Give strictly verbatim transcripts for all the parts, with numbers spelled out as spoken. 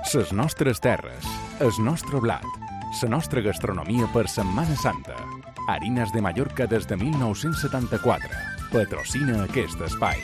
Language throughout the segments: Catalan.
Ses nostres terres, el nostre blat, la nostra gastronomia per Setmana Santa. Harinas de Mallorca des de mil nou-cents setanta-quatre. Patrocina aquest espai.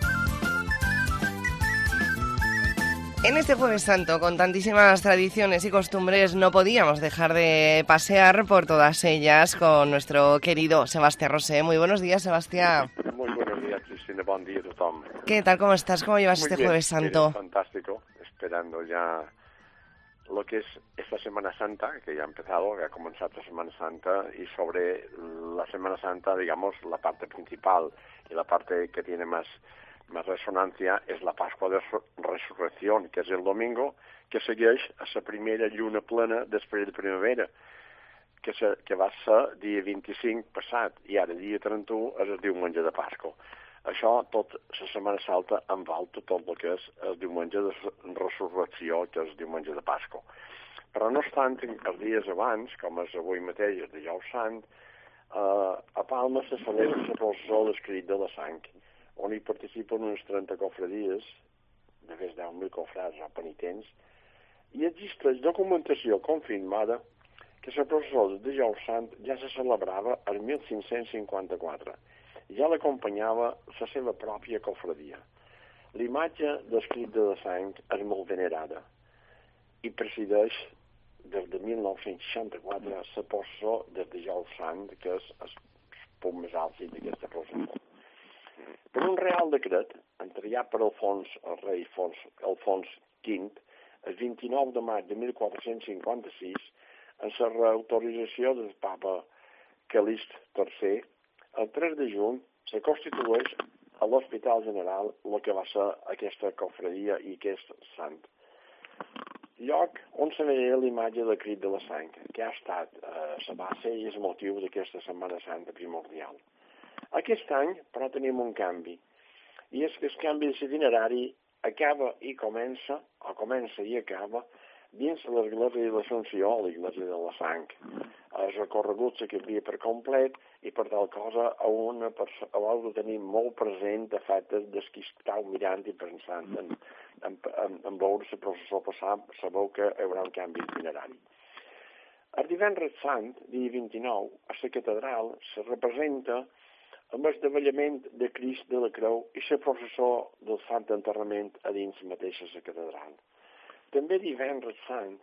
En este Jueves Santo, con tantísimas tradiciones y costumbres, no podíamos dejar de pasear por todas ellas con nuestro querido Sebastián Rosé. Muy buenos días, Sebastián. Muy buenos días, Cristina. Buen día a todos. ¿Qué tal? ¿Cómo estás? ¿Cómo llevas Muy este bien, Jueves Santo? bien, fantástico. Esperando ya lo que es esta Semana Santa, que ya ha empezado, que ha comenzado la Semana Santa, y sobre la Semana Santa, digamos, la parte principal y la parte que tiene más... más resonancia és la Pasqua de Resurrecció, que és el domingo que segueix a la primera lluna plena després de primavera, que, se, que va ser dia vint-i-cinc passat, i ara dia trenta-u és el diumenge de Pasqua. Això, tot la Setmana Santa envolta tot el que és el diumenge de Resurrecció, que és el diumenge de Pasqua. Però no obstant, els dies abans, com és avui mateix, el dijous sant, eh, a Palma se celebra la processó d'escrit de la sang, on hi participen unes trenta cofradies, de més de deu mil cofrats o penitents, i existeix documentació confirmada que la processó de dijous sant ja se celebrava el mil cinc-cents cinquanta-quatre. Ja l'acompanyava la seva pròpia cofradia. L'imatge d'escrit de la sang és molt venerada i presideix des de mil nou-cents seixanta-quatre la processó de dijous sant, que és el punt més alt d'aquesta processó. Per un real decret, entregat per Alfons, el rei Fons, Alfons quinze, el vint-i-nou de maig de mil quatre-cents cinquanta-sis, en la reautorització del papa Calist tercer, el tres de juny se constitueix a l'Hospital General el que va ser aquesta cofradia i aquest sant. Lloc on se veia l'imatge del crit de la sang, que ha estat eh, la base i el motiu d'aquesta Setmana Santa primordial. Aquest any, però, tenim un canvi, i és que el canvi de l'itinerari acaba i comença, o comença i acaba, dins l'església de l'Assumpció, l'església de la Sang. El recorregut se canvia per complet i per tal cosa heu de tenir molt present de efectes des que estàu mirant i pensant en, en, en, en veure la processó passar, sabeu que hi haurà un canvi d'itinerari. El divendres sant, dia vint-i-nou, a la catedral se representa amb el davallament de Crist de la Creu i la processó del Sant Enterrament a dins mateixa la catedral. També divendres sant,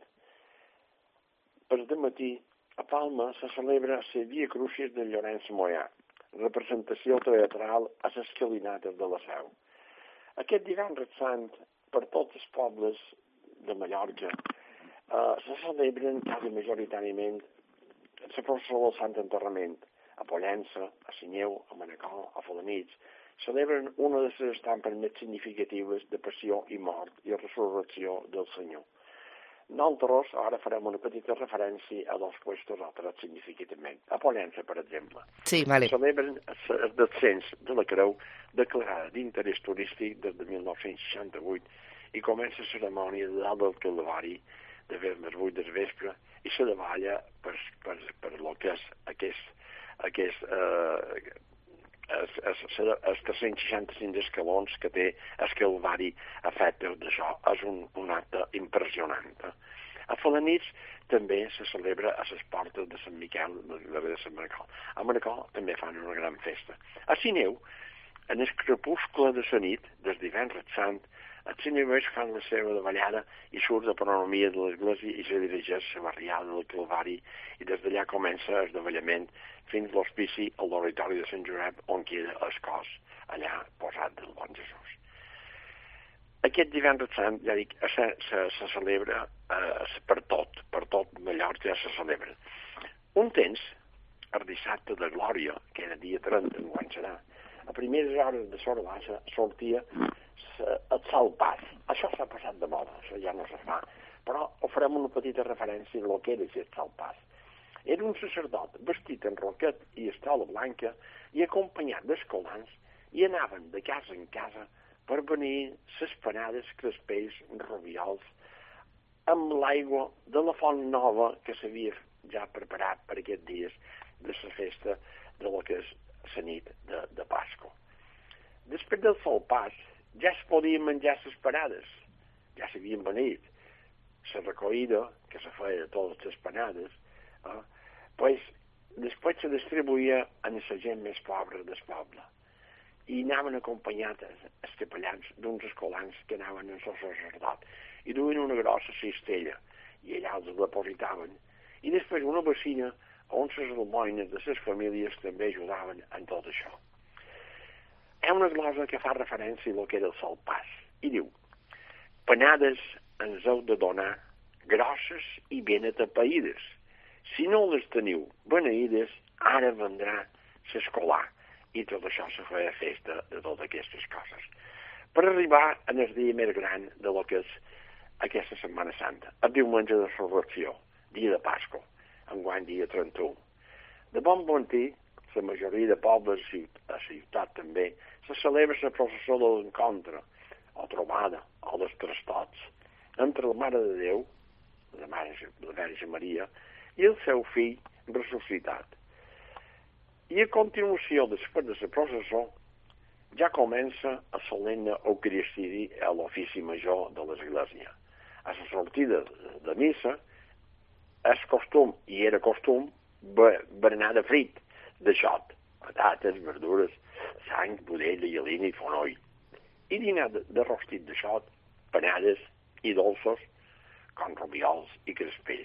per dematí, a Palma se celebra la Via Crucis de Llorenç Moià, representació teatral a les escalinates de la Seu. Aquest divendres sant, per tots els pobles de Mallorca, eh, se celebren quasi majoritàriament la processó del Sant Enterrament. A Pollença, a Sineu, a Manacor, a Felanitx, celebren una de les estampes més significatives de passió i mort i resurrecció del Senyor. Nosaltres ara farem una petita referència a dos puestos altres significativament. A Pollença, per exemple, sí, vale. Celebren el descens de la creu declarada d'interès turístic des de mil nou-cents seixanta-vuit i comença la cerimònia de dalt del Calvari de vers vuit del vespre i se davalla per, per, per lo que és aquest aquests eh, els tres-cents seixanta-cinc escalons que té el Calvari a fet d'això. És un, un acte impressionant. A Felanitx també se celebra a les portes de Sant Miquel, de Sant Manacor. A Manacor també fan una gran festa. A Sineu, en el crepuscle de la nit, des divendres sant, els sineuers fan la seva davallada i surt de pronomia de l'església i se dirigeix a la barriada del Calvari i des d'allà comença el davallament fins a l'hospici al l'oratori de Sant Josep on queda el cos allà posat del bon Jesús. Aquest divendres sant, ja dic, se, se, se celebra eh, per tot, per tot Mallorca se celebra. Un temps, el dissabte de Glòria, que era dia trenta, enguany serà, a primeres hores de l'hora baixa sortia el salpàs. Això s'ha passat de moda, això ja no se fa, però farem una petita referència a el que era aquest salpàs. Era un sacerdot vestit en roquet i estola blanca i acompanyat d'escolans i anaven de casa en casa per venir les panades, crespells, roviols, amb l'aigua de la font nova que s'havia ja preparat per aquests dies de la festa de lo que és la nit de, de Pasqua. Després del salpàs, ja es podien menjar les parades, ja s'havien venit, la recollida, que se feia de totes les panades, eh, pues, després se distribuïa a la gent més pobra del poble. I anaven acompanyats els capellans d'uns escolans que anaven en el sacerdot. I duien una grossa cistella, i allà els depositaven. I després una bacina on les almoines de les famílies també ajudaven en tot això. Hi ha una glosa que fa referència a lo que era el salpàs, i diu: panades ens heu de donar grosses i ben atapeïdes. Si no les teniu beneïdes, ara vendrà l'escolar. I tot això se feia festa de totes aquestes coses. Per arribar en el dia més gran de lo que és aquesta Setmana Santa, el diumenge de Resurrecció, dia de Pasqua, enguany dia trenta-u. De bon matí, la majoria de pobles i a la ciutat també, se celebra la processó de l'encontre, o trobada, o dels trastots, entre la Mare de Déu, la Mare, la Verge Maria, i el seu fill ressuscitat. I a continuació, després de la processó, ja comença el solemne eucaristidi a l'ofici major de l'Església. A la sortida de missa, és costum, i era costum, berenar de frit, de xot, patates, verdures, sang, budella, llalina i fonoll. I dinar de, de rostit de xot, panades i dolços, com robiols i crespers.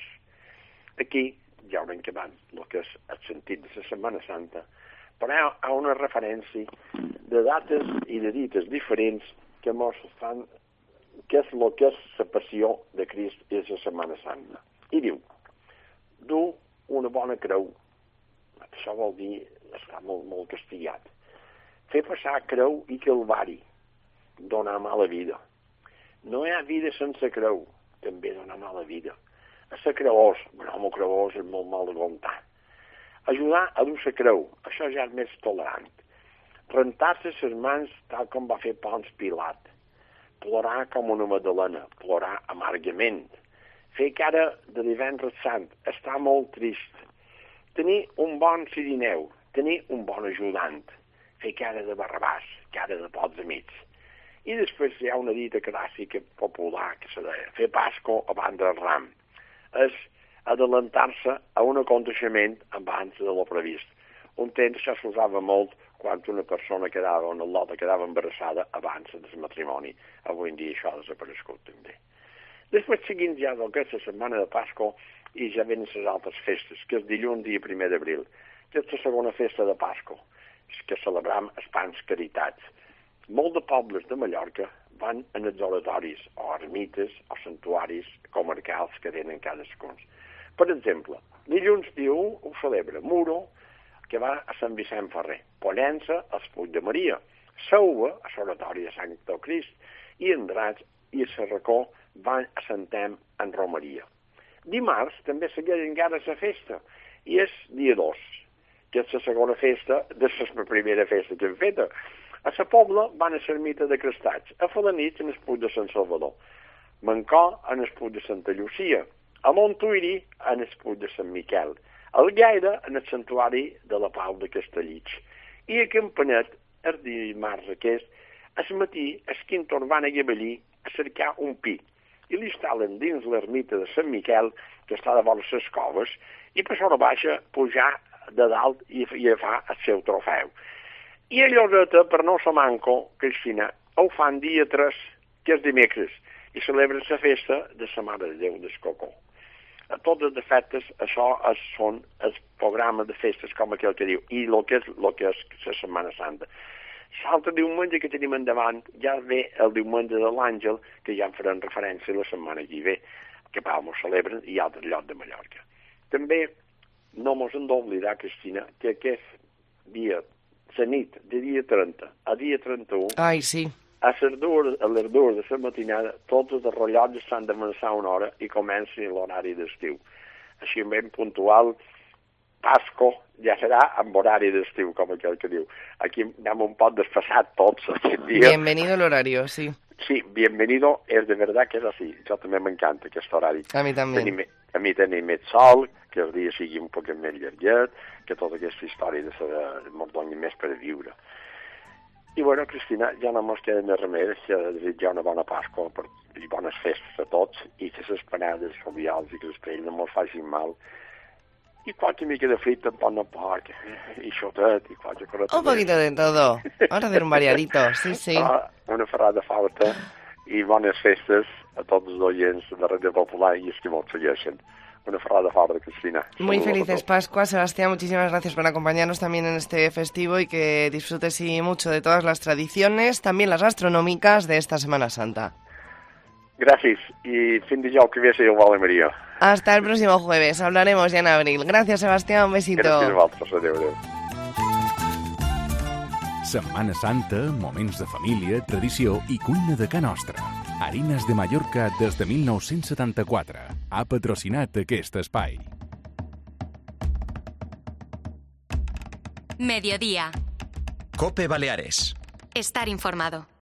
Aquí ja haurem acabat el que és el sentit de la Setmana Santa, però hi ha una referència de dates i de dites diferents que mos fan què és el que és la passió de Crist i la Setmana Santa. I diu: dur una bona creu. Això vol dir estar molt, molt castigat. Fer passar creu i calvari, donar mala vida. No hi ha vida sense creu, també donar mala vida. A ser creós, un home creós és molt mal d'aguantar. Ajudar a dur la creu, això ja és més tolerant. Rentar-se les mans tal com va fer Pons Pilat. Plorar com una madalena, plorar amargament. Fer cara de divendres sant, estar molt trist. Tenir un bon sirineu, tenir un bon ajudant. Fer cara de Barrabàs, cara de pocs amics. I després hi ha una dita clàssica popular que se deia: fer Pasco abans del ram. És adelantar-se a un aconteixement abans de lo previst. Un temps això s'usava molt quan una persona quedava, una lota quedava embarassada abans del matrimoni. Avui en dia això ha desaparegut també. Després seguint ja del que és la setmana de Pasqua i ja venen les altres festes, que és dilluns, dia primer d'abril, que és la segona festa de Pasqua, que celebram els pans caritats. Molts de pobles de Mallorca van en els oratoris, o ermites, o santuaris comarcals que tenen cadascun. Per exemple, dilluns dia u ho celebra Muro, que va a Sant Vicent Ferrer, Pollença, als Puig de Maria, Sauva, a l'oratori de Sant Crist, i Andratx i a Sarracó van a Sant Tem en Romeria. Dimarts també segueix encara la festa, i és dia dos, que és la segona festa de la primera festa que hem feta. A la Pobla van a l'ermita de Crestats, a Felanitx en el Puig de Sant Salvador, Mancó en el Puig de Santa Llucia, a Montuïri en el Puig de Sant Miquel, al Gaire en el Santuari de la Pau de Castellitx, i a Campanet, el dimarts aquest, al matí, el quintor van a Gavellí a cercar un pi, i l'instal·len dins l'ermita de Sant Miquel, que està de vora les coves, i per sobre baixa pujar de dalt i, i fa el seu trofeu. I a Lloseta, per no ser manco, Cristina, ho fan dia tres, que és dimecres, i celebren la festa de la Mare de Déu d'Escocó. A tots els efectes, això és, són el programa de festes com aquell que diu, i el que és, lo que és la Setmana Santa. L'altre diumenge que tenim endavant ja ve el diumenge de l'Àngel, que ja en farem referència la setmana que ve, que Palma celebren i altres llocs de Mallorca. També no mos hem d'oblidar, Cristina, que aquest dia, la nit de dia trenta a dia trenta-u, ai, sí, a les dues, a les dues de la matinada, tots els rellotges s'han d'avançar una hora i comencen l'horari d'estiu. Així ben puntual, Pasco ja serà amb horari d'estiu, com aquell que diu. Aquí anem un poc desfasat tots aquest dia. Bienvenido el horario, sí. Sí, bienvenido, es de verdad que és així. Jo també m'encanta aquest horari. A mi també. Tenim, a mi tenim més sol, que el dia sigui un poc més llarguet, que tota aquesta història de ser mos doni més per viure. I bueno, Cristina, ja no mos queda més remei que desitjar una bona Pasqua per, i bones festes a tots, i aquestes panades jovials i que després no me'l facin mal. I qualque mica de frita, un pan de porc, i xotet, i qualque cosa. Un poquito de todo. Vamos a hacer un variadito, sí, sí. Ah, una ferrada falta i bones festes a tots els oients de Radio Popular i els que molt segueixen. Una ferrada farda, Cristina. Muy felices Pascuas, Sebastián. Muchísimas gracias por acompañarnos también en este festivo y que disfrutes y mucho de todas las tradiciones, también las gastronómicas de esta Semana Santa. Gràcies i fin de jou que ve ser igual a Maria. Hasta el próximo jueves, hablaremos ya en abril. Gracias, Sebastián, un besito. Gràcies a vosaltres, adéu, adéu. Setmana Santa, moments de família, tradició i cuina de ca nostra. Harines de Mallorca des de mil nou-cents setanta-quatre. Ha patrocinat aquest espai. Mediodía. COPE Baleares. Estar informado.